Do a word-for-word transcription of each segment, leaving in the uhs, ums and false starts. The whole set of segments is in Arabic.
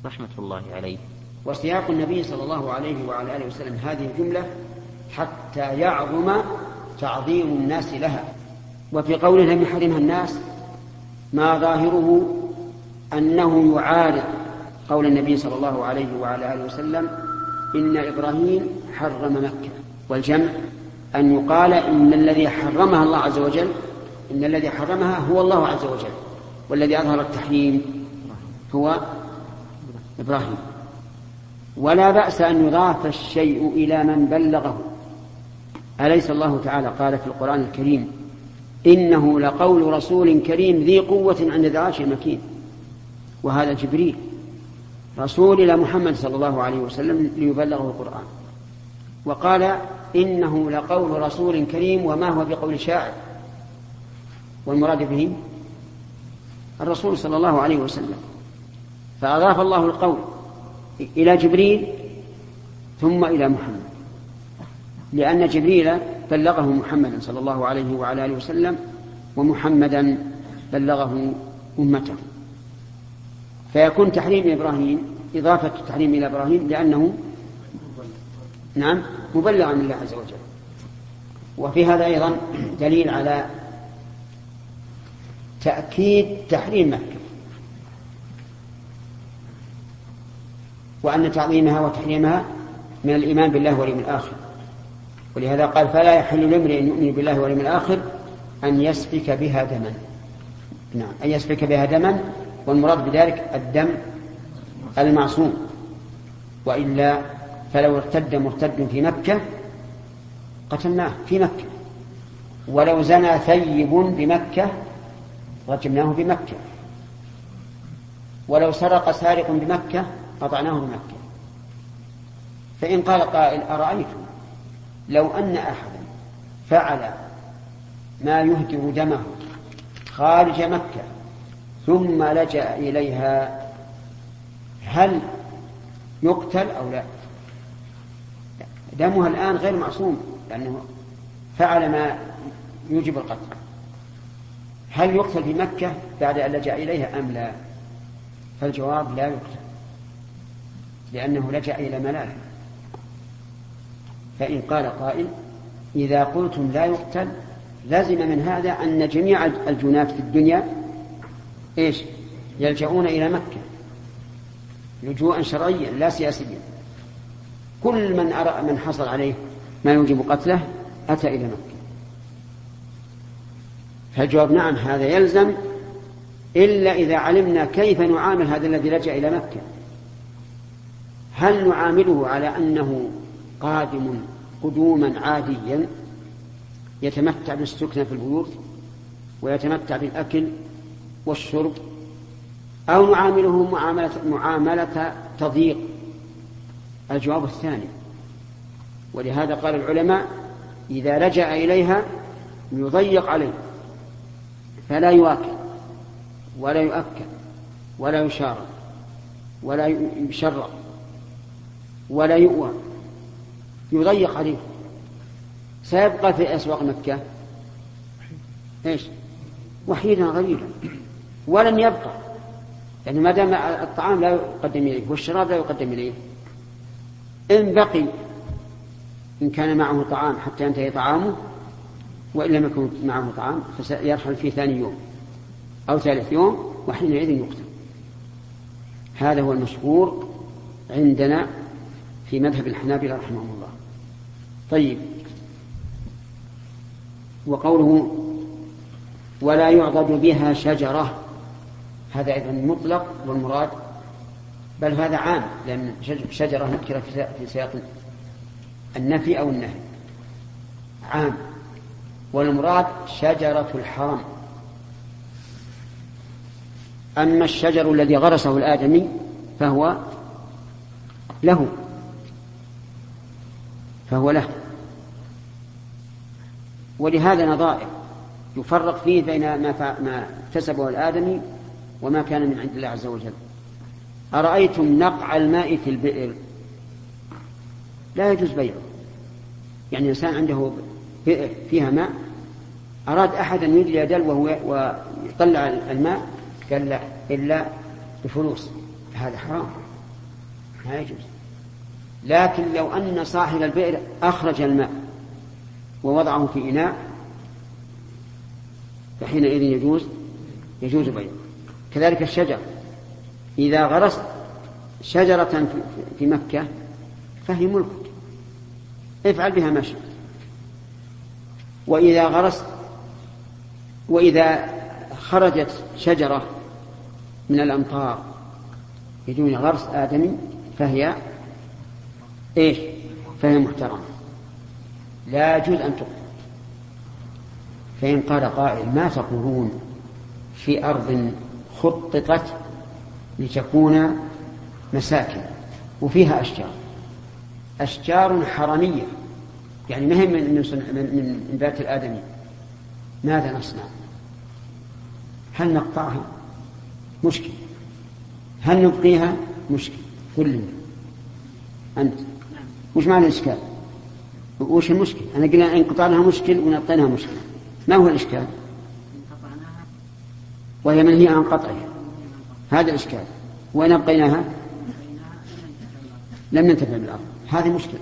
رحمة الله عليه. وسياق النبي صلى الله عليه وعلى آله وسلم هذه الجملة حتى يعظم تعظيم الناس لها. وفي قوله لم يحرمها الناس ما ظاهره أنه يعارض قول النبي صلى الله عليه وعلى آله وسلم إن إبراهيم حرم مكة، والجمع أن يقال إن الذي حرمها الله عز وجل إن الذي حرمها هو الله عز وجل، والذي أظهر التحريم هو إبراهيم. ولا بأس أن يضاف الشيء إلى من بلغه. أليس الله تعالى قال في القرآن الكريم إنه لقول رسول كريم ذي قوة عند ذي العرش مكين، وهذا جبريل رسول إلى محمد صلى الله عليه وسلم ليبلغه القرآن. وقال إنه لقول رسول كريم وما هو بقول شاعر، والمراد به الرسول صلى الله عليه وسلم. فأضاف الله القول إلى جبريل ثم إلى محمد، لأن جبريل بلغه محمدا صلى الله عليه وعلى آله وسلم، ومحمدا بلغه أمته. فيكون تحريم إبراهيم إضافة التحريم إلى إبراهيم لأنه نعم مبلغا من الله عز وجل. وفي هذا أيضا دليل على تأكيد تحريم مكة، وأن تعظيمها وتحريمها من الإيمان بالله واليوم الآخر. ولهذا قال فلا يحل لامرئ يؤمن بالله واليوم الآخر أن يسفك بها دما. نعم أن يسفك بها دما، والمراد بذلك الدم المعصوم، وإلا فلو ارتد مرتد في مكة قتلناه في مكة، ولو زنى ثيب بمكة رجمناه بمكة، ولو سرق سارق بمكة قطعناه بمكة. فإن قال قائل أرأيتم لو أن أحدا فعل ما يهدر دمه خارج مكة ثم لجأ إليها هل يقتل أو لا؟ دمها الآن غير معصوم لأنه فعل ما يوجب القتل. هل يقتل في مكة بعد أن لجأ إليها أم لا؟ فالجواب لا يقتل، لأنه لجأ إلى ملاذ. فإن قال قائل إذا قلتم لا يقتل لازم من هذا أن جميع الجنات في الدنيا إيش يلجؤون إلى مكة لجوءا شرعيا لا سياسيا. كل من أرى من حصل عليه ما يوجب قتله أتى إلى مكة. فالجواب نعم هذا يلزم، إلا إذا علمنا كيف نعامل هذا الذي لجأ إلى مكة. هل نعامله على أنه قادم قدوما عاديا يتمتع بالسكنة في البيوت ويتمتع بالأكل والشرب، أو نعامله معاملة, معاملة تضييق؟ الجواب الثاني. ولهذا قال العلماء إذا لجأ إليها يضيق عليه، فلا يواكل ولا يؤكل ولا يشارك ولا يشرع ولا يؤوى، يضيق عليه. سيبقى في أسواق مكة إيش وحيدا غريبا ولن يبقى، لأنه ما دام الطعام لا يقدم إليه والشراب لا يقدم إليه. إن بقي إن كان معه طعام حتى ينتهي طعامه، وإن لم يكن معه طعام فسيرحل في ثاني يوم أو ثالث يوم وحينئذ يقتل. هذا هو المشهور عندنا في مذهب الحنابلة رحمهم الله. طيب، وقوله ولا يعضد بها شجرة هذا أيضا مطلق، والمراد بل هذا عام، لأن شجرة نكرة في سياق النفي أو النهي عام، والمراد شجرة الحرم. أما الشجر الذي غرسه الآدمي فهو له فهو له ولهذا نظائر يفرق فيه بين ما اكتسبه الآدمي وما كان من عند الله عز وجل. أرأيتم نقع الماء في البئر لا يجوز بيعه، يعني إنسان عنده بئر فيها ماء أراد أحد أن يدلي دلوه ويطلع الماء قال لا إلا بفلوس، هذا حرام لا يجوز. لكن لو أن صاحب البئر أخرج الماء ووضعه في إناء فحينئذ يجوز يجوز بيعه. كذلك الشجر، إذا غرست شجرة في مكة فهي ملكك، افعل بها ما شئت. وإذا غرست وإذا خرجت شجرة من الأمطار بدون غرس آدمي فهي إيش؟ فهي محترمة لا يجوز أن تقطع. فإن قال قائل ما تقولون في أرض خططت لتكون مساكن وفيها أشجار أشجار حرمية يعني مهم من, من نبات الآدمي، ماذا نصنع؟ هل نقطعها؟ مشكل. هل نبقيها؟ مشكل. قل لي أنت وش معنى الإشكال؟ وش المشكل؟ أنا قلنا إن قطعناها مشكل ونبقيناها مشكل، ما هو الإشكال؟ وهي منهي عن قطعها، هذا الإشكال. وإن أبقيناها لم ننتفع بالأرض، هذه مشكلة.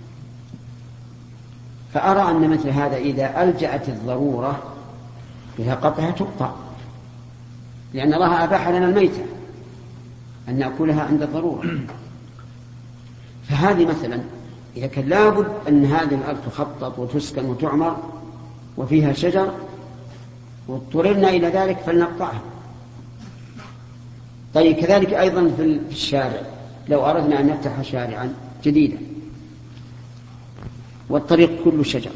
فأرى أن مثل هذا إذا ألجأت الضرورة إلى قطعها تقطع، لأن الله أباح لنا الميتة أن نأكلها عند الضرورة. فهذه مثلا إذا كان لابد أن هذه الأرض تخطط وتسكن وتعمر وفيها شجر واضطررنا إلى ذلك فلنقطعها. طيب كذلك أيضا في الشارع، لو أردنا أن نفتح شارعا جديدا والطريق كله شجر،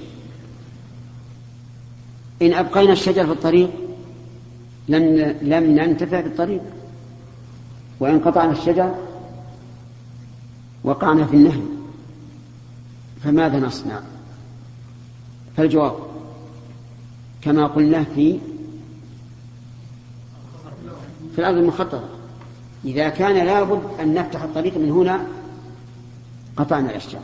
إن أبقينا الشجر في الطريق لم لم ننتفع بالطريق، وإن قطعنا الشجر وقعنا في النهي، فماذا نصنع؟ فالجواب كما قلنا في في الأرض المخططة، إذا كان لابد أن نفتح الطريق من هنا قطعنا الأشجار،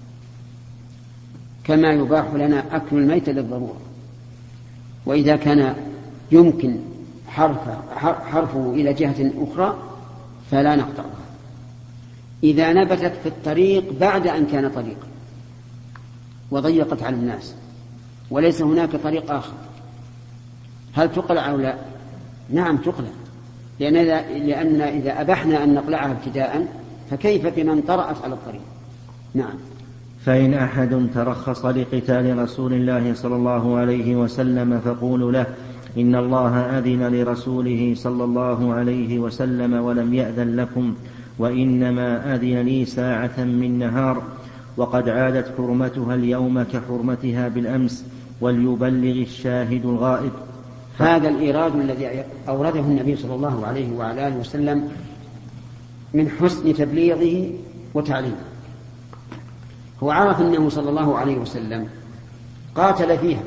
كما يباح لنا أكل الميت للضرورة. وإذا كان يمكن حرفه, حرفه إلى جهة أخرى فلا نقطعها. إذا نبتت في الطريق بعد أن كان طريقا وضيقت على الناس وليس هناك طريق آخر، هل تقلع أو لا؟ نعم تقلع، لأن إذا, لأن إذا أبحنا أن نقلعها ابتداء فكيف بمن طرأت على الطريق؟ نعم. فإن أحد ترخص لقتال رسول الله صلى الله عليه وسلم فقولوا له إن الله أذن لرسوله صلى الله عليه وسلم ولم يأذن لكم، وإنما أذن لي ساعة من نهار، وقد عادت حرمتها اليوم كحرمتها بالأمس، وليبلغ الشاهد الغائب. هذا الإيراد الذي أورده النبي صلى الله عليه وعلى آله وسلم من حسن تبليغه وتعليمه. هو عرف أنه صلى الله عليه وسلم قاتل فيها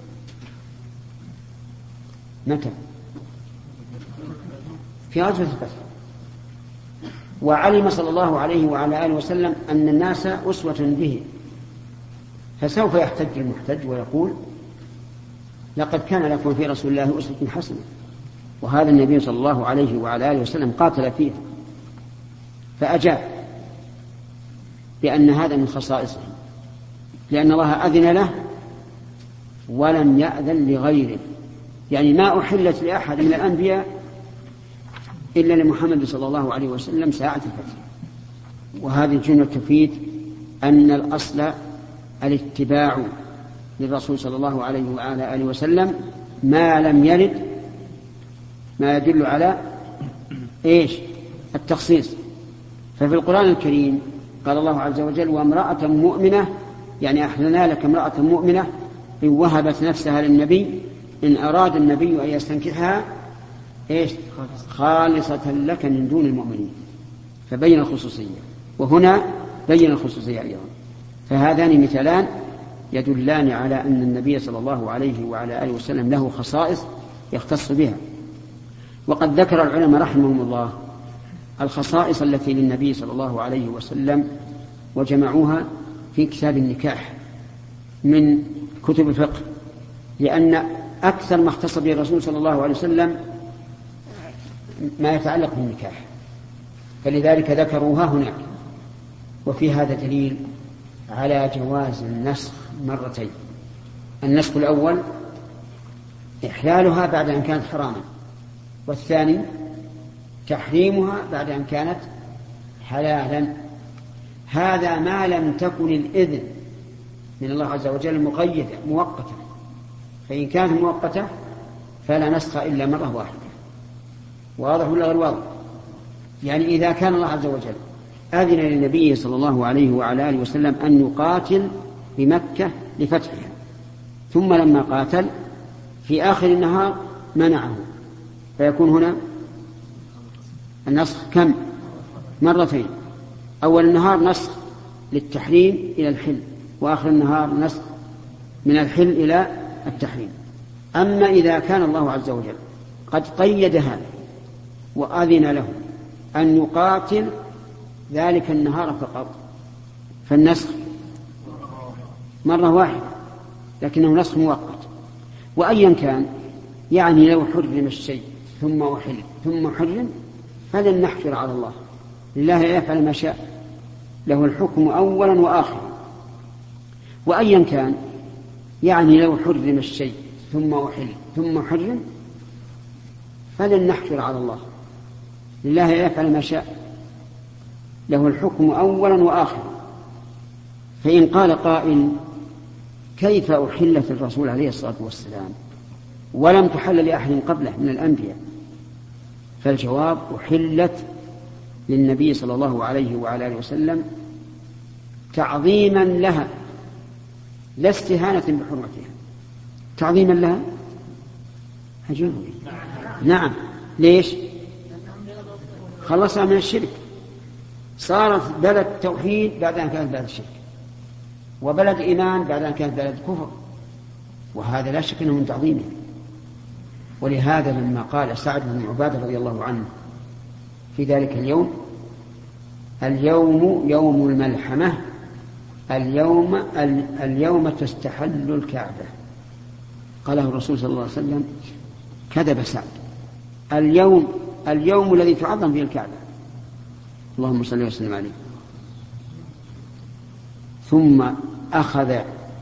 متى؟ في غزوة الفتح. وعلم صلى الله عليه وعلى آله وسلم أن الناس أسوة به، فسوف يحتج المحتج ويقول لقد كان لكم في رسول الله أسوة حسنة، وهذا النبي صلى الله عليه وعلى آله وسلم قاتل فيها. فأجاب بأن هذا من خصائصه، لأن الله أذن له ولم يأذن لغيره، يعني ما أحلت لأحد من الأنبياء إلا لمحمد صلى الله عليه وسلم ساعة الفتح. وهذه الجملة تفيد أن الأصل الاتباع للرسول صلى الله عليه وعلى آله وسلم ما لم يرد ما يدل على إيش؟ التخصيص. ففي القرآن الكريم قال الله عز وجل وامرأة مؤمنة، يعني أحلنا لك امرأة مؤمنة إن وهبت نفسها للنبي إن أراد النبي أن يستنكحها إيش؟ خالصة لك من دون المؤمنين، فبين الخصوصية، وهنا بين الخصوصية أيضا. فهذان مثالان يدلان على أن النبي صلى الله عليه وعلى آله وسلم له خصائص يختص بها. وقد ذكر العلماء رحمهم الله الخصائص التي للنبي صلى الله عليه وسلم وجمعوها في كتاب النكاح من كتب الفقه، لأن أكثر ما اختص به الرسول صلى الله عليه وسلم ما يتعلق بالنكاح، فلذلك ذكروها هناك. وفي هذا دليل على جواز النسخ مرتين. النسخ الأول إحلالها بعد أن كانت حراما، والثاني تحريمها بعد أن كانت حلالا. هذا ما لم تكن الإذن من الله عز وجل مقيدة مؤقتة، فإن كانت مؤقتة فلا نسخ إلا مرة واحدة. واضح ولا غير واضح؟ يعني إذا كان الله عز وجل أذن للنبي صلى الله عليه وعلى آله وسلم أن يقاتل بمكة لفتحها، ثم لما قاتل في آخر النهار منعه، فيكون هنا النسخ كم؟ مرتين. أول النهار نسخ للتحريم إلى الحل، وآخر النهار نسخ من الحل إلى التحريم. أما إذا كان الله عز وجل قد قيد هذا وأذن له أن يقاتل ذلك النهار فقط، فالنسخ مرة واحدة، لكنه نسخ مؤقت. وأيا كان، يعني لو حرم الشيء ثم أحل ثم حرم فلن نحفر على الله، لله يفعل ما شاء، له الحكم أولا وآخرا. وأيا كان، يعني لو حرم الشيء ثم أحل ثم حرم فلن نحفر على الله، لله يفعل ما شاء، له الحكم أولا وآخرا. فإن قال قائل كيف أحلت الرسول عليه الصلاة والسلام ولم تحل لأحد قبله من الأنبياء؟ فالجواب أحلت للنبي صلى الله عليه وعلى آله وسلم تعظيما لها، لا استهانة بحرمتها، تعظيما لها. أجل. نعم. ليش؟ خلصها من الشرك، صارت بلد توحيد بعد أن كانت بلد الشرك، وبلد إيمان بعد أن كانت بلد كفر، وهذا لا شك أنه من تعظيمه. ولهذا لما قال سعد بن عبادة رضي الله عنه في ذلك اليوم: اليوم يوم الملحمة، اليوم اليوم تستحل الكعبة، قاله الرسول صلى الله عليه وسلم، كذب سعد. اليوم اليوم الذي تعظم فيه الكعبة، اللهم صل وسلم عليه. ثم أخذ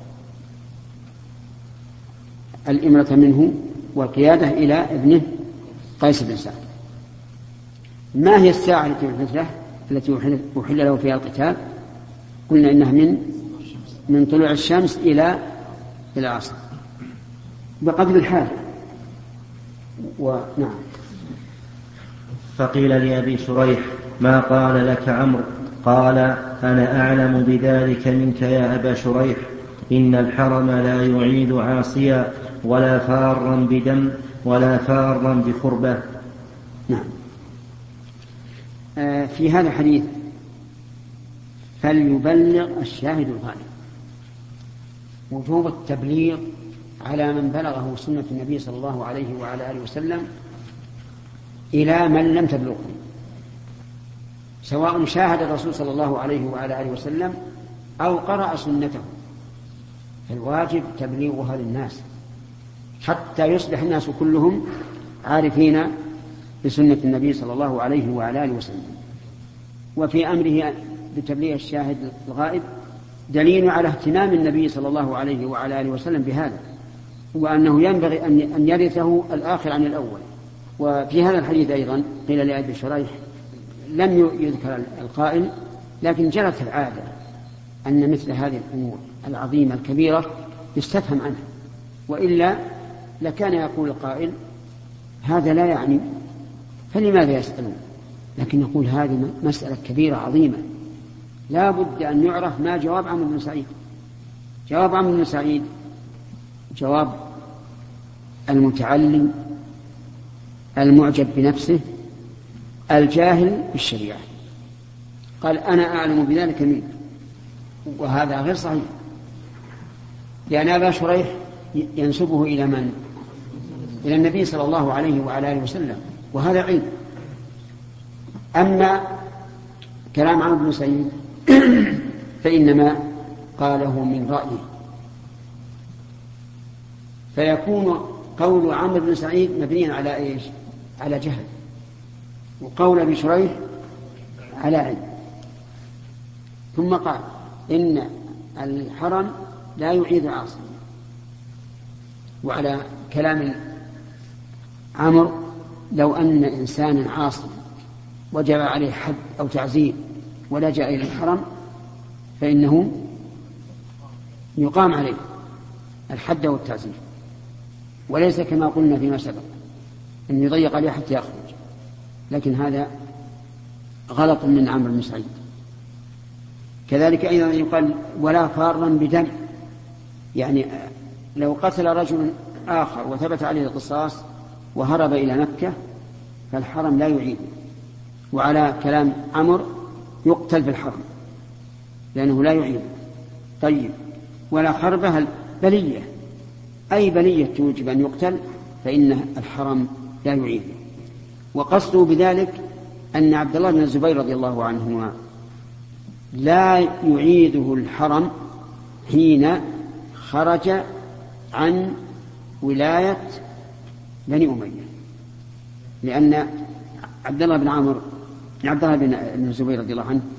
الإمرة منه والقيادة إلى ابنه قيس بن سعد. ما هي الساعة التي أحلت له التي أحل له فيها القتال؟ قلنا إنها من من طلوع الشمس إلى إلى العصر بقدر الحال. ونعم. فقيل لأبي شريح: ما قال لك عمرو؟ قال: أنا أعلم بذلك منك يا أبا شريح، إن الحرم لا يعيد عاصيا ولا فارا بدم ولا فارا بخربة. نعم. آه في هذا الحديث فليبلغ الشاهد الغائب، وجوب التبليغ على من بلغه سنة النبي صلى الله عليه وعلى آله وسلم إلى من لم تبلغه، سواء شاهد الرسول صلى الله عليه وعلى آله وسلم أو قرأ سنته، فالواجب تبليغها للناس حتى يصبح الناس كلهم عارفين بسنة النبي صلى الله عليه وعلى آله وسلم. وفي أمره بتبليغ الشاهد الغائب دليل على اهتمام النبي صلى الله عليه وعلى آله وسلم بهذا، وأنه ينبغي أن يرثه الآخر عن الأول. وفي هذا الحديث أيضا قيل لأبي شريح لم يذكر القائل، لكن جرت العادة أن مثل هذه الأمور العظيمة الكبيرة يستفهم عنها، وإلا لكان يقول القائل هذا لا يعني، فلماذا يسألون؟ لكن نقول هذه مسألة كبيرة عظيمة لا بد أن يعرف ما جواب عمرو بن سعيد. جواب عمرو بن سعيد جواب المتعلم المعجب بنفسه الجاهل بالشريعة، قال: أنا أعلم بذلك منك، وهذا غير صحيح، لأن أبا شريح ينسبه إلى من؟ إلى النبي صلى الله عليه وعلى آله وسلم، وهذا علم. أما كلام عمرو بن سعيد فإنما قاله من رأيه، فيكون قول عمرو بن سعيد مبنيا على إيش؟ على جهل، وقول أبي شريح على علم. ثم قال إن الحرم لا يعيد عاصي. وعلى كلام عمرو لو أن إنسانا عاصي وجب عليه حد أو تعزير ولجأ إلى الحرم فإنه يقام عليه الحد والتعزير، وليس كما قلنا فيما سبق أن يضيق عليه حتى يخرج، لكن هذا غلط من عمرو بن سعيد. كذلك أيضا يقال ولا فارا بدم، يعني لو قتل رجل آخر وثبت عليه القصاص وهرب إلى مكة فالحرم لا يعيد. وعلى كلام عمرو يقتل في الحرم لأنه لا يعيد. طيب ولا خربها بلية، أي بلية توجب أن يقتل فإن الحرم لا يعيد. وقصده بذلك أن عبد الله بن الزبير رضي الله عنهما لا يعيده الحرم حين خرج عن ولاية بني أمية، لأن عبد الله بن عمرو عبد الله بن الزبير رضي الله عنه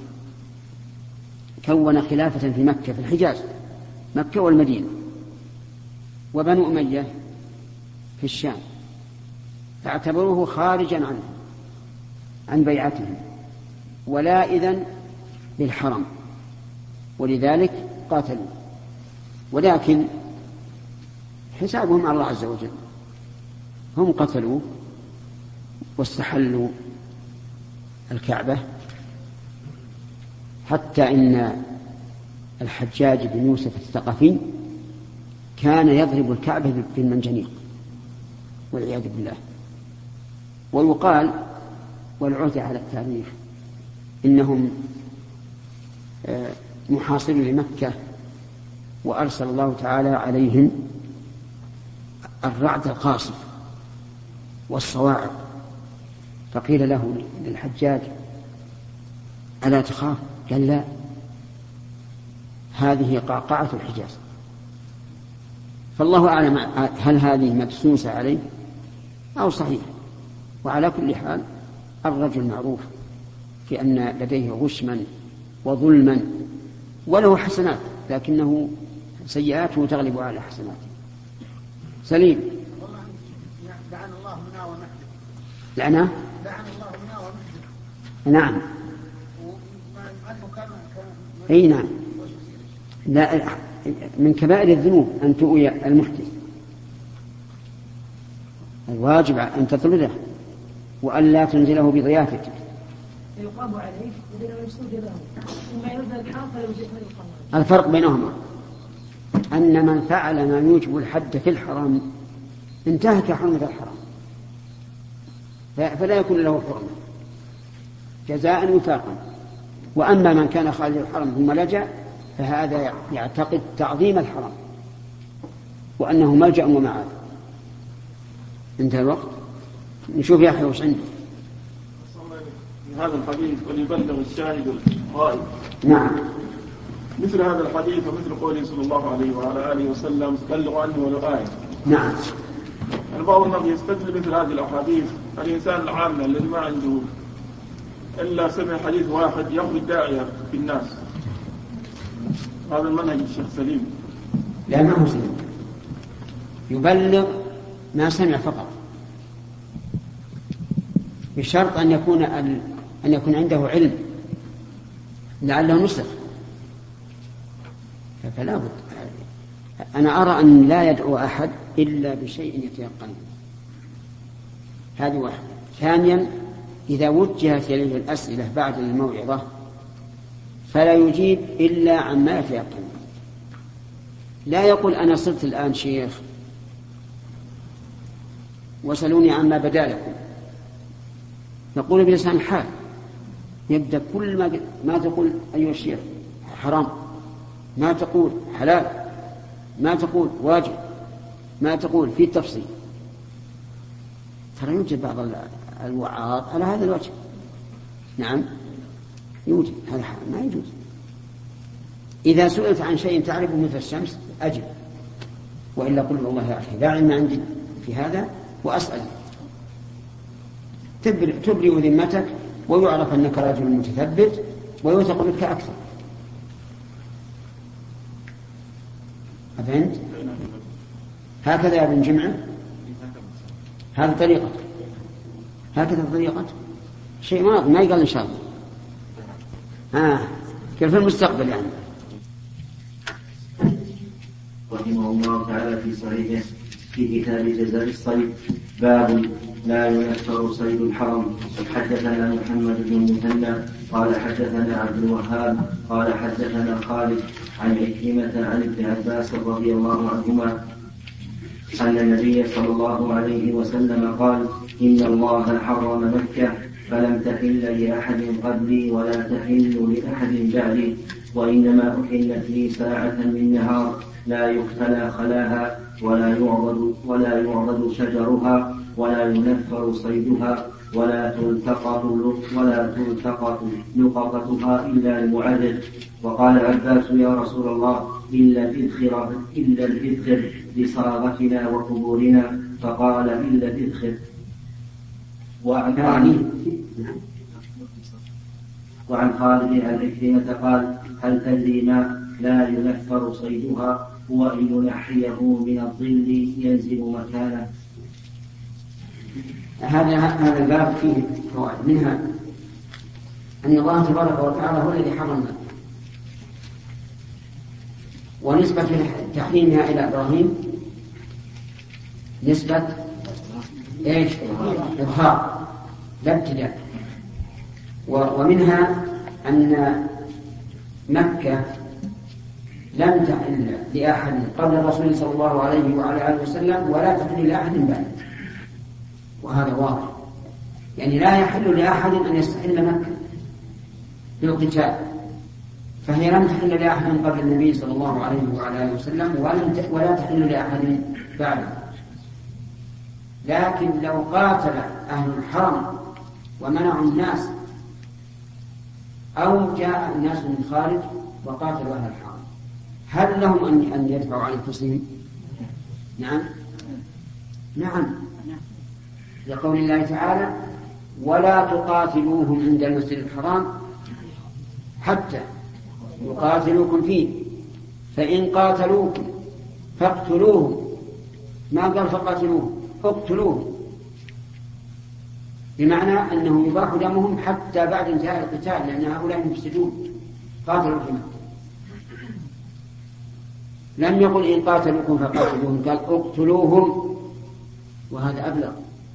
كون خلافة في مكة في الحجاز، مكة والمدينة، وبنو أمية في الشام، فاعتبروه خارجا عنه عن بيعتهم ولا إذن للحرم، ولذلك قاتلوا. ولكن حسابهم على الله عز وجل، هم قتلوا واستحلوا الكعبة، حتى إن الحجاج بن يوسف الثقفي كان يضرب الكعبة بالمنجنيق والعياذ بالله. ويقال والعهد على التاريخ إنهم محاصرين لمكة وأرسل الله تعالى عليهم الرعد القاصف والصواعق، فقيل له للحجاج ألا تخاف؟ قال لا، هذه قعقعة الحجاز. فالله أعلم هل هذه مبسوسة عليه أو صحيح. وعلى كل حال الرجل معروف في أن لديه غشما وظلما وله حسنات، لكنه سيئاته تغلب على حسناته. سليم. لعن الله منا ومحده. لعنه؟ لعن الله منا ومحده. نعم. أي نعم. لا، من كبائر الذنوب أن تؤوي المحدث، الواجب أن تطرده وأن لا تنزله بضيافتك. يقام عليه إذا لم يستوجب له وما يرد الحرام فلا يوجب له القضاء. الفرق بينهما أن من فعل ما يوجب الحد في الحرام انتهك حرمة الحرام فلا يكون له حرمة جزاء وفاقا. وأما من كان خارج الحرم ثم لجأ فهذا يعتقد تعظيم الحرم وأنه ملجأ ومعاد. انتهى الوقت. نشوف يا أخي وش عنده. هذا الحديث وليبلغ الشاهد الغائب. نعم. مثل هذا الحديث ومثل قوله صلى الله عليه وعلى آله وسلم بلغ عني ولو آية. نعم. البعض الناس يستدل مثل هذه الأحاديث الإنسان العام الذي ما عنده إلا سمع حديث واحد يخرج داعية في الناس. هذا المنهج الشيخ سليم. لا ما هو سليم، يبلغ ما سمع فقط بشرط أن يكون أن يكون عنده علم لعله نسخ، فلا بد. أنا أرى أن لا يدعو أحد إلا بشيء يتيقن. هذه واحدة. ثانيا إذا وجهت إليه الأسئلة بعد الموعظة فلا يجيب إلا عما يتيقن. لا يقول أنا صرت الآن شيخ وسألوني عما بدا لكم، يقول بلسان الحال. يبدأ كل ما, ما تقول أيها الشيخ حرام، ما تقول حلال، ما تقول واجب، ما تقول في التفصيل. ترى يوجد بعض الوعاظ على هذا الوجه. نعم يوجد، هذا ما يجوز. إذا سئلت عن شيء تعرفه مثل الشمس أجب، وإلا قل والله يا أخي لا علم عندي في هذا وأسأل. تبرئ ذمتك ويعرف أنك رجل متثبت ويوثق بك أكثر. أفهمت؟ هكذا يا ابن جمعة، هذه طريقة، هكذا طريقة شيء ما ما يقال إن شاء الله. ها كيف في المستقبل يعني. رحمه الله تعالى في صحيحه في كتاب جزاء الصيد باب لا ينفر صيد الحرم. حدثنا محمد بن مثنى قال حدثنا عبد الوهاب قال حدثنا خالد عن عكرمة عن ابن عباس رضي الله عنهما أن النبي صلى الله عليه وسلم قال إن الله حرم مكة فلم تحل لأحد قبلي ولا تحل لأحد بعدي، وإنما أحلت لي ساعة من نهار لا يختلى خلاها ولا يعضد ولا يعضد شجرها ولا ينفر صيدها ولا تلتقط ولا تلتقط لقطتها إلا المعرض. وقال عباس يا رسول الله إلا الإذخر إلا الإذخر لصاغتنا وقبورنا، فقال إلا الإذخر. وعن خالد وعن خالد عن عكرمة قال هل تدري ما لا ينفر صيدها هو أن ينحيه من الظل ينزل مكانه. هذا هذا الباب فيه فوائد، منها أن الله تبارك وتعالى هو الذي حرم، ونسبة تحريمها إلى إبراهيم نسبة إيش؟ إظهار لا ابتداء. ومنها أن مكة لم تحل لأحد قبل الرسول صلى الله عليه وعلى آله وسلم ولا تحل لأحد بعد، وهذا واضح، يعني لا يحل لأحد أن يستحل مكة بالقتال، فهي لم تحل لأحد قبل النبي صلى الله عليه وعلى آله وسلم ولا تحل لأحد بعده. لكن لو قاتل أهل الحرم ومنعوا الناس، أو جاء الناس من خارج وقاتلوا أهل الحرم، هل لهم أن يدفعوا عن أنفسهم؟ نعم نعم، لقول الله تعالى ولا تقاتلوهم عند المسجد الحرام حتى يقاتلوكم فيه فإن قاتلوكم فاقتلوهم، ما قال فقاتلوهم، اقتلوهم، بمعنى أنه يباح دمهم حتى بعد انتهاء القتال، لأن هؤلاء مفسدون قاتلوا في مكة. لم يقل إن قاتلوكم فقاتلوهم، قال اقتلوهم، وهذا أبلغ.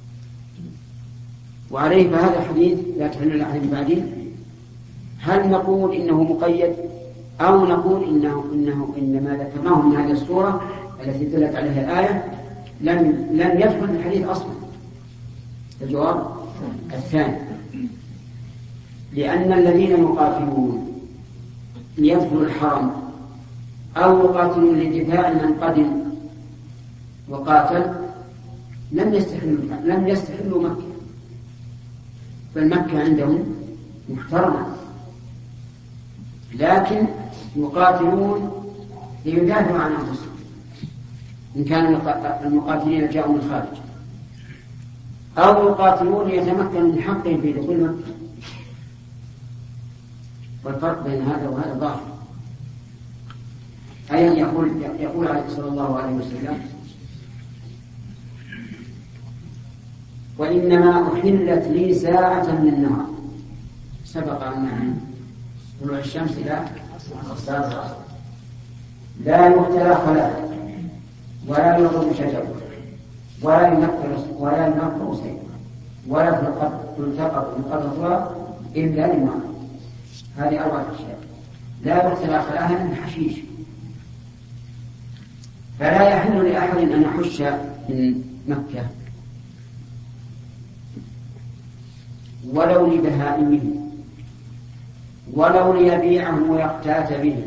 وعليه فهذا الحديث لا تحل لأحد بعدين، هل نقول إنه مقيد أو نقول إنه, إنه إنما ذكرناه من هذه السورة التي دلت عليها الآية لم, لم يدخل الحديث أصلا؟ الجواب الثاني، لأن الذين يقاتلون ليدخلوا الحرم أو يقاتلون لدفاع من قدم وقاتل لم يستحلوا لم يستحلوا مكة، فالمكة عندهم محترمة، لكن يقاتلون ليدافعوا عن أنفسهم إن كان المقاتلين جاءوا من الخارج، أو يقاتلون ليتمكنوا من حقهم في دخول مكة. والفرق بين هذا وهذا ظاهر. أيضا يقول يقول صلى الله عليه وسلم وإنما أحلت لي ساعة من النهار، سبق أنها طلوع الشمس إلى الساعة، لا يختلى خلاء ولا يضرب شجر ولا ينفر ولا ينفر سيف ولا تلتقط لقطتها إلا للماء. هذه أربعة أشياء. لا يختلى خلاها من حشيش، فلا يحل لأحد أن يحش من مكة ولو لبهائمه ولو ليبيعه ويقتات به.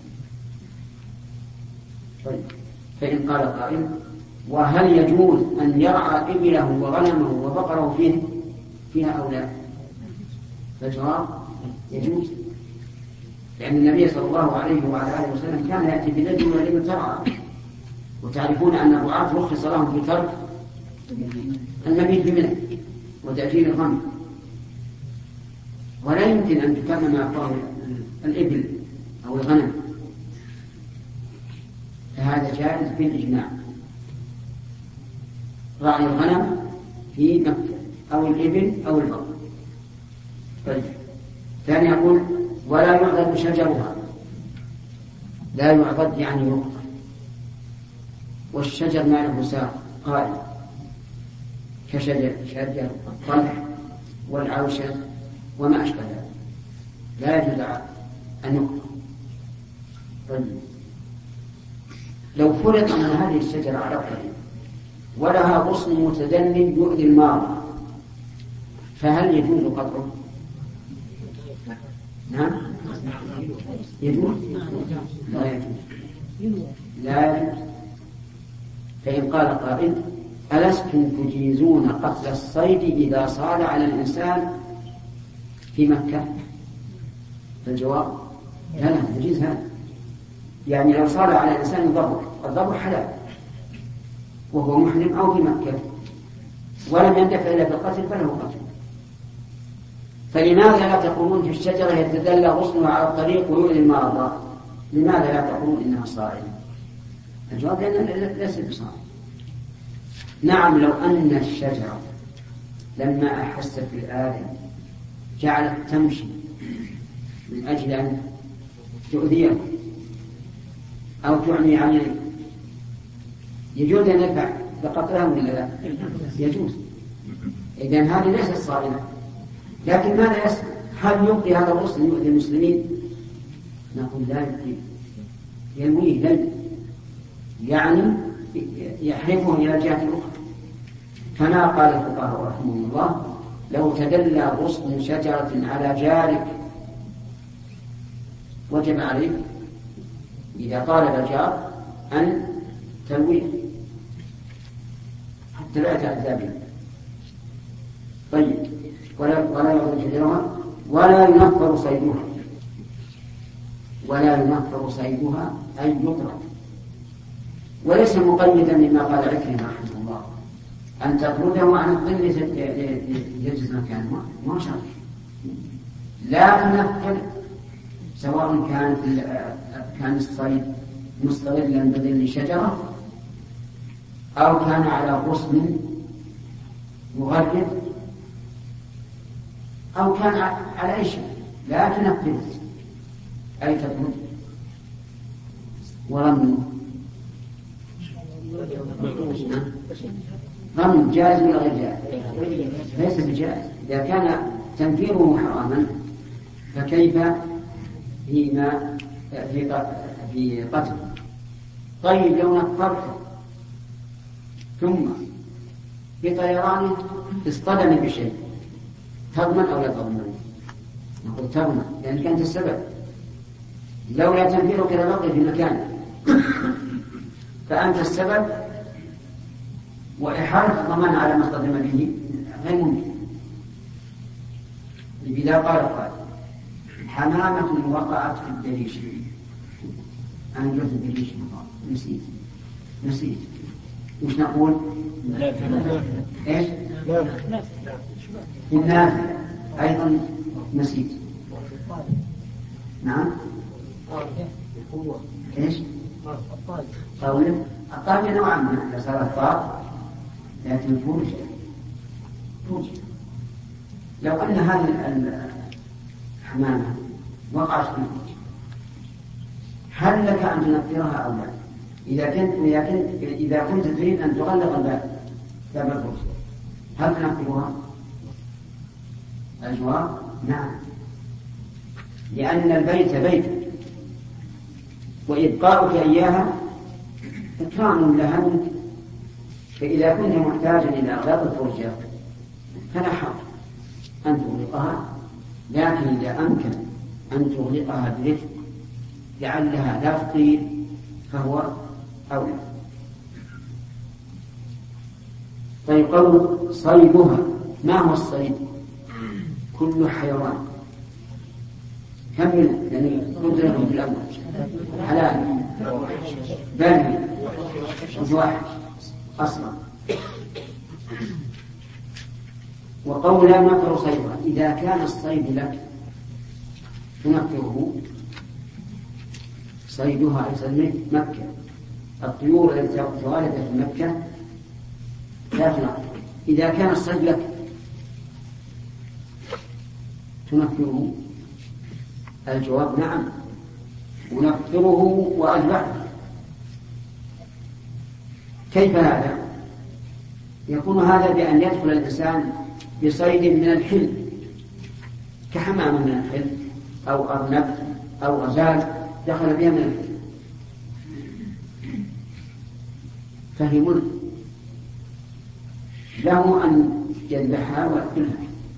فإن قال قائل وهل يجوز أن يرعى إبله وغنمه وبقره فيه فيها أو لا؟ فالجواب يجوز، لأن النبي صلى الله عليه وعلى آله وسلم كان يأتي بنجم ولم ترعى، وتعرفون أن الرعاة رخص لهم في ترك المبيت بمنه وتأجيل الغنم، ولا يمكن أن تكرم أعطاه الإبل أو الغنم. فهذا جائز بالإجماع. راعي الغنم في مكة أو الإبل أو البقر. طيب ثاني يقول ولا يعضد شجرها. لا يعضد يعني يقطع، والشجر ما له ساق قائم كشجر شجر الطلح والعوشة وما أشبه ذلك، لا يجوز أن يقطع. طيب لو فرض أن هذه الشجرة على الطريق ولها غصن متدلل يؤذي المار، فهل يجوز قطعه؟ نعم يجوز؟ لا يجوز، لا يجوز. فإن قال قائل ألستم تجيزون قتل الصيد إذا صال على الإنسان في مكة؟ فالجواب لا لا يجوز هذا. يعني لو صال على الإنسان الضبط، الضبط حلال وهو محرم أو في مكة ولم يندفع إلا بالقتل فله قتل. فلماذا لا تقولون في الشجرة يتدلى غصنها على الطريق ويؤذي المرضى؟ لماذا لا تقولون إنها صائمة؟ الجواب لأنها ليست بصائمة. نعم لو أن الشجرة لما أحست بالآذى جعلت تمشي من أجل أن تؤذيه أو تعمي عليه، يجوز أن يدفع بقطعها ولا لا؟ يجوز. إذن هذه ليست صائمة. لكن ماذا يسمع؟ هل يبقي هذا الغصن يؤذي المسلمين؟ نقول لا يبقي، ينويه لن يعني يحرفه إلى الجهة الأخرى. كما قال الفقهاء رحمهم الله لو تدلى غصن شجرة على جارك وجب عليك إذا طالب الجار أن تلويه حتى لا يتأذى به. طيب ولا ولا يعضد شجرها ولا ينفر صيدها. ولا ينفر صيدها أي يطرد، وليس مقيدا مما قال عكرمة رحمه الله أن تطرده عن الظل يجلس مكانه، ما شرط. لا تنفر سواء كان كان الصيد مستظلا بظل شجرة أو كان على غصن مغرد أو كان على أي شيء، لا تنفر أي تطرد. ورمي رمي جائز ولا غير جائز؟ ليس بجائز. إذا كان تنفيره حراما فكيف فيما في في قتل؟ طيب لو نفرت ثم بطيرانه اصطدم بشيء تضمن أو لا تضمن؟ نقول تضمن لأن كانت السبب. لولا تنفيرك لبقي في مكانه فأنت السبب، وإحالة الضمان على ما اصطدم به غير ممكن. إذا قال قال حمامة وقعت في الدريش، أنا قلت الدريش نسيت نسيت وش نقول؟ إيش؟ النافع أيضا نسيت. نعم إيش؟ طاولة الطاولة نوعا ما إذا صارت طاق لكن فوج فوج. لو أن هذه الحمامة وقعت في الفوج هل لك أن تنفرها أو لا؟ إذا كنت إذا كنت إذا كنت تريد أن تغلق الباب باب الفوج هل تنفرها؟ الجواب نعم، لأن البيت بيت وإبقاؤك إياها إكرام لها منك. فإذا كنت محتاجا إلى إغلاق الفرجة فلا حرج أن تغلقها، لكن إذا أمكن أن تغلقها برفق لعلها لا تطير فهو أولى. طيب قول صيدها، ما هو الصيد؟ كل حيوان. كمل يعني قلت لكم في الأول حلال بري واحد أصلا. وقول لا نفر صيدها، إذا كان الصيد لك تنفره صيدها يسميه مكة الطيور التي تواردت في مكة لا تنفر. إذا كان الصيد لك تنفره؟ الجواب نعم، أنفره وأذبحه. كيف هذا؟ يكون هذا بأن يدخل الإنسان بصيد من الحل كحمام من الحل أو أرنب أو غزال دخل بها من الحل، فهموا له أن يذبحها ويأكلها.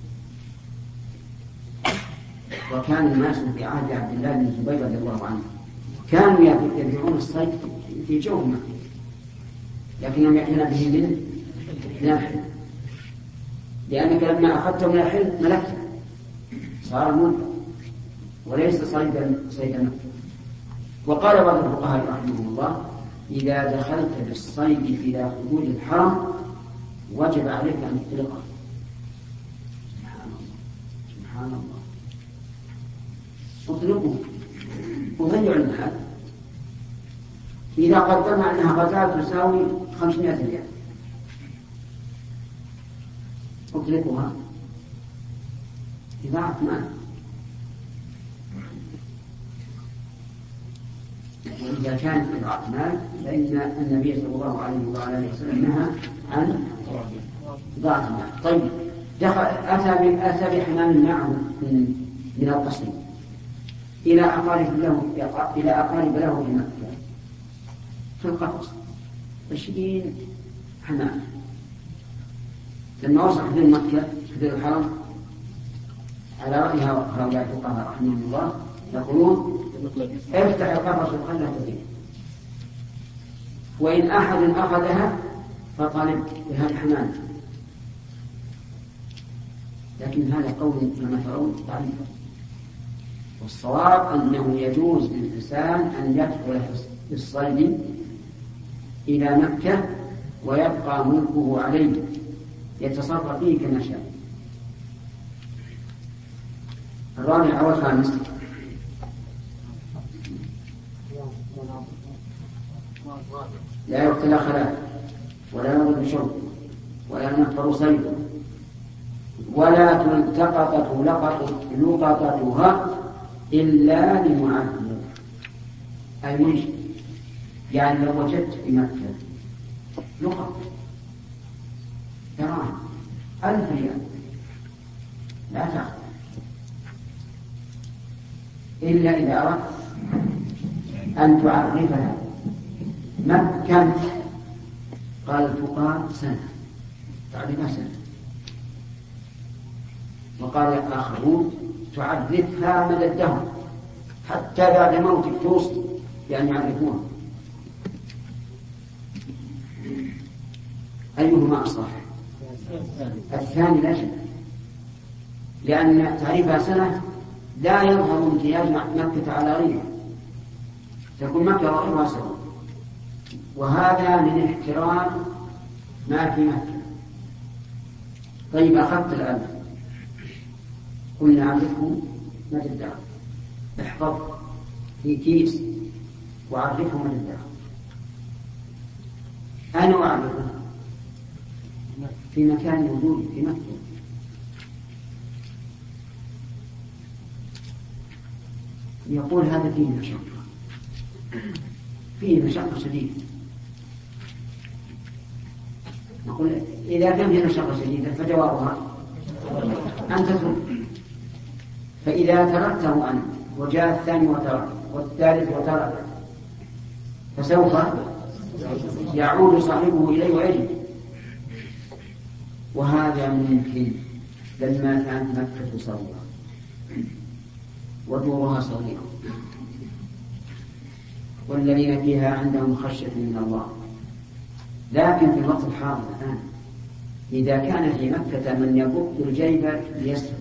وكان الناس في عهد عبد الله بن الزبير رضي الله عنه كانوا يبيعون الصيد في جوف مكة، لكنهم يأتون به من الحل، لأنك لما أخذته من الحل ملكته صار ملك وليس صيدا صيدا. وقال بعض الفقهاء رحمه الله: إذا دخلت بالصيد إلى حدود الحرم وجب عليك أن تطلقه. سبحان الله سبحان الله، اطلقه وضيع المال. إذا قدرنا أنها غزال تساوي خمسمائة ريال اطلقها، إضاعة مال. وإذا كانت إضاعة مال فإن النبي صلى الله عليه وعلى آله وسلم نهى عن إضاعة المال. طيب، دخل أتى أتى بحمام معه من من القصر إلى أقارب له إلى أقارب له في مكة في القفص عشرين حمام. لما وصل في مكة في الحرم على رأي هؤلاء الفقهاء رحمهم الله يقولون: افتح القفص وخلها تطير، وإن أحد أخذها فطالب بها الحمام. لكن هذا قول كما ترون ضعيف، والصواب أنه يجوز للإنسان أن يدخل في الصيد إلى مكة ويبقى ملكه عليه يتصرف فيه كما شاء. الرابع والخامس: لا يقتل خلاف ولا يضرب شرب ولا ينفر صيده ولا تلتقط لقطتها إلا لمعذب. أي منش، يعني لو وجدت في مكة لقط تمام ألف ريال لا تأخذ إلا إذا أردت أن تعرفها. كم؟ قال الفقهاء سنة، تعرفها سنة. وقال الآخرون تعرفها مدى الدهر حتى بعد موتك توصي بأن يعرفوها. أيهما أصح؟ الثاني لا شك، لأن تعريفها سنة لا يظهر امتياز مكة على غيرها، تكون مكة وغيرها سواء، وهذا من احترام ما في مكة. طيب، أخذت الألف قلنا عرفه ما تدعى، احفظ في كيس وعرفه ما تدعى. أنا أعرفه في مكان وجودي في مكة. يقول هذا فيه مشقة، فيه مشقة شديدة. نقول إذا كان فيه مشقة شديدة فجوابها أن تترك. فإذا تركته أنت وجاء الثاني وترك والثالث وترك فسوف يعود صاحبه إليه ويجب. وهذا ممكن لما كانت مكة صغيرة ودورها صغيرة والذين فيها عندهم خشية من الله. لكن في الوقت الحاضر الآن إذا كان في مكة من يبط الجيب ليسرق،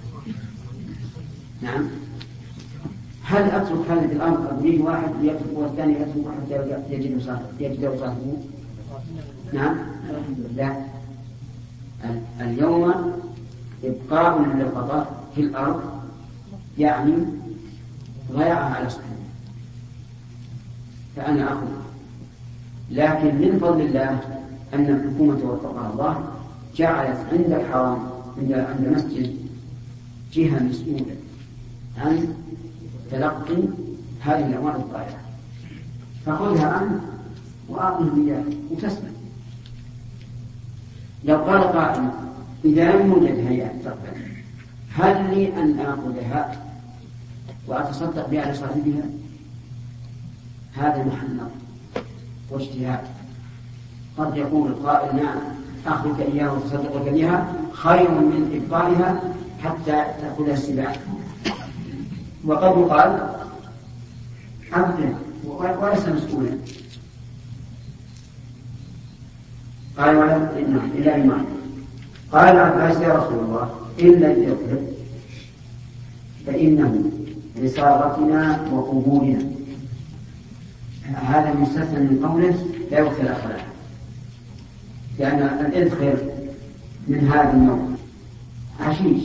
نعم، هل أترك هذه الأمر أبنيه واحد يترك والثاني يترك حتى يجد صاحبه؟ نعم، لا. اليوم إبقاء اللقطات في الأرض يعني ضياعها على صحيح. فأنا أقول لكن من فضل الله أن الحكومة وفقها الله جعلت عند الحرم عند عند مسجد جهة مسؤولة عن تلقي هذه الأموال الضائعة، فخذها أنت وأعطهم إياه وتسمع. لو قال قائل إذا لم يوجد هيئة تقبل هل لي أن آخذها وأتصدق بها لصاحبها؟ هذا محل نظر واجتهاد. قد يقول القائل نعم أخذك إياه وتصدق بها خير من إبقائها حتى تأخذها السباع، وقد يقال أبدا وليس مسؤولا. قال ولا إلا إيمان. قال العباس يا رسول الله إلا الإرث فإنه لصاغتنا وقبولنا. هذا مستثنى من قوله لا يغسل أخلاقه، لأن الإذخر من هذا النوع حشيش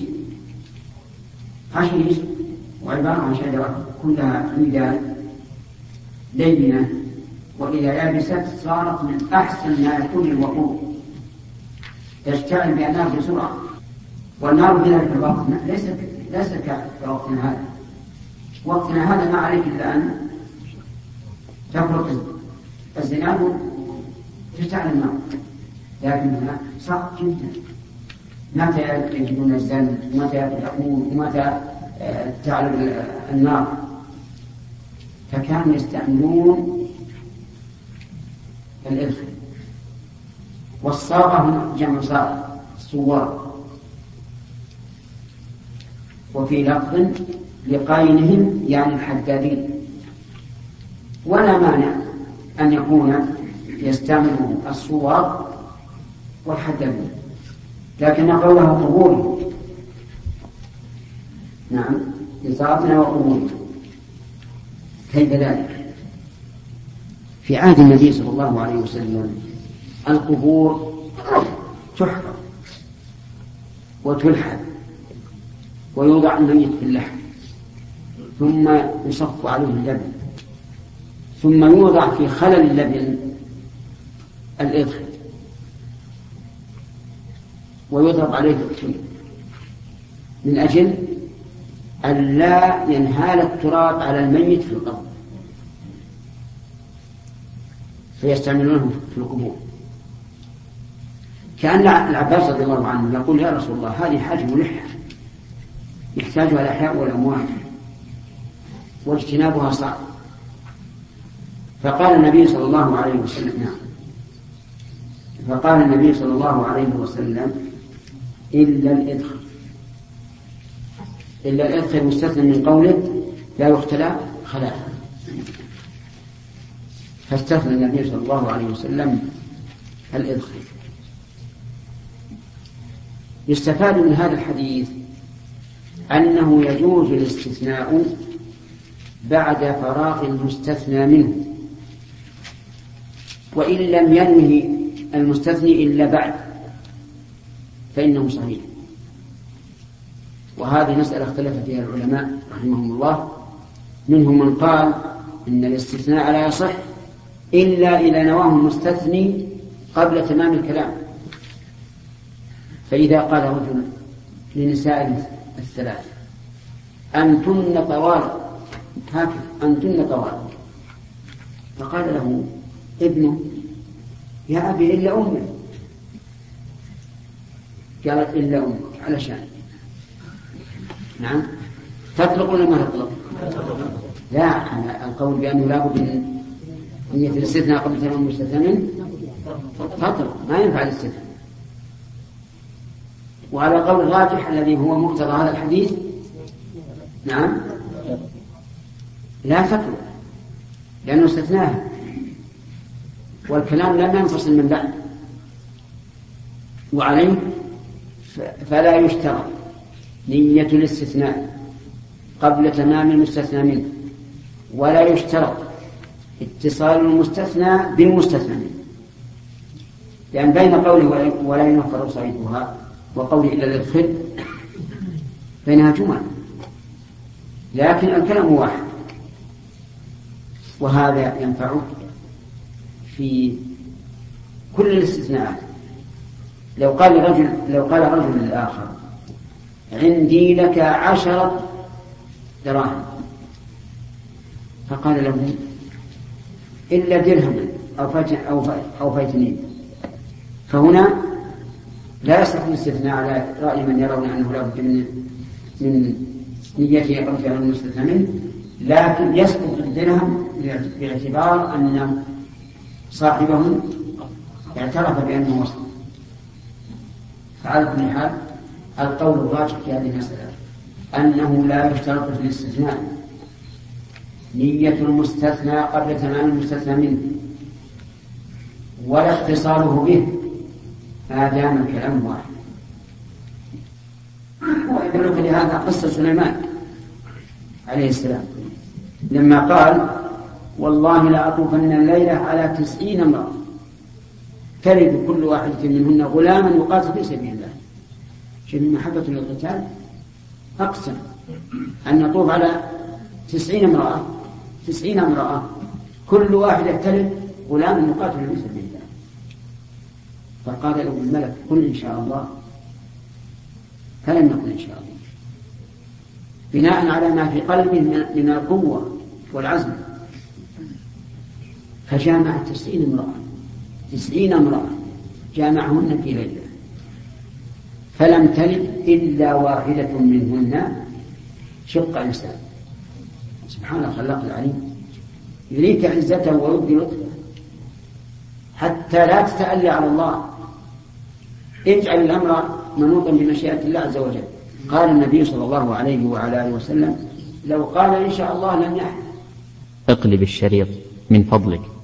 حشيش وعبارة عن شجرة كلها عمدان لينة، وإذا يابست صارت من أحسن ما يكون الوقود، تشتعل بأنها بسرعة. والنار في ذلك الوقت ليس ليس كوقتنا هذا. وقتنا هذا ما عليك إلا أن تفرق الزناد تشتعل النار، لكنها صعب جدا. متى يجدون الزن ومتى يتقون ومتى تعلو النار، فكانوا يستعملون الإذخر. والصاغة جمع صاغ الصور. وفي لفظ لقينهم يعني الحدادين، ولا مانع أن يكون يستعمل الصور والحدادين، لكن قوله قبول نعم لصاغتنا وقبول. كيف ذلك؟ في عهد النبي صلى الله عليه وسلم القبور تحفر وتلحد ويوضع الميت في اللحم، ثم يصف عليه اللبن، ثم يوضع في خلل اللبن الإذخر ويضرب عليه الطين من أجل أن لا ينهال التراب على الميت في القبر، فيستعملونه في القبور. كأن العباس رضي الله عنه يقول يا رسول الله هذه حاجة ملحة يحتاجها الأحياء والأموات واجتنابها صعب. فقال النبي صلى الله عليه وسلم نعم فقال النبي صلى الله عليه وسلم إلا الإذخر. إلا الإذخر مستثنى من قوله لا يختلى خلاء، فاستثنى النبي صلى الله عليه وسلم الإذخر. يستفاد من هذا الحديث أنه يجوز الاستثناء بعد فراغ المستثنى منه، وإن لم ينوه المستثني إلا بعد فإنه صحيح. وهذه مسألة اختلف فيها العلماء رحمهم الله، منهم من قال إن الاستثناء لا يصح إلا إذا نواه المستثني قبل تمام الكلام. فإذا قال رجل لنساء الثلاث أنتن طوال هكذا أنتن طوال، فقال له ابنه يا أبي إلا أمي، قالت إلا أمك علشان نعم تطلق ولا ما تطلق؟ لا، القول بأنه لا بد من نية الاستثناء قبل تمام المستثنى تطلق، ما ينفع الاستثناء. وعلى قول الراجح الذي هو مقتضى هذا الحديث نعم لا تطلق لأنه استثناها والكلام لم ينفصل من بعد. وعليه فلا يشترط نية الاستثناء قبل تمام المستثنى منه، ولا يشترط اتصال المستثنى بالمستثنى منه، لأن بين قوله ولا ينفر صعيدها وقوله إلا الإذخر بينها جمل، لكن الكلام واحد. وهذا ينفع في كل الاستثناءات. لو قال رجل لو قال رجل للآخر عندي لك عشرة دراهم، فقال له إلا درهم أو فيتنين، فهنا لا يصح الاستثناء على رأي من يرون أنه لا بد من من نيته قبل فعل المستثنى منه، لكن يسقط الدرهم باعتبار أن صاحبه اعترف بأنه وصل. فعلى كل حال القول الراجح في هذه المسألة أنه لا يشترط في الاستثناء نية المستثنى قبل تمام المستثنى منه ولا اتصاله به ما دام الكلام واحد. ويدلك لهذا قصة سليمان عليه السلام لما قال والله لأطوفن الليلة على تسعين امرأة تلد كل واحدة منهن غلاما يقاتل في سبيل الله. شبه محبة للقتال أقسم أن نطوف على تسعين امرأة تسعين امرأة كل واحدة تلد غلاما يقاتل في سبيل الله. فقال له الملك قل إن شاء الله، فلم يقل إن شاء الله بناء على ما في قلبه من القوة والعزم، فجامع تسعين امرأة تسعين امرأة جامعهن في ليلة، فلم تلد إلا واحدة منهن شق إنسان. سبحان الخلاق العليم، يريك عزته ويبدي لطفه حتى لا تتألى على الله، اجعل الأمر منوطا بمشيئة الله عز وجل. قال النبي صلى الله عليه وعلى آله وسلم لو قال إن شاء الله لم يحدث. اقلب الشريط من فضلك.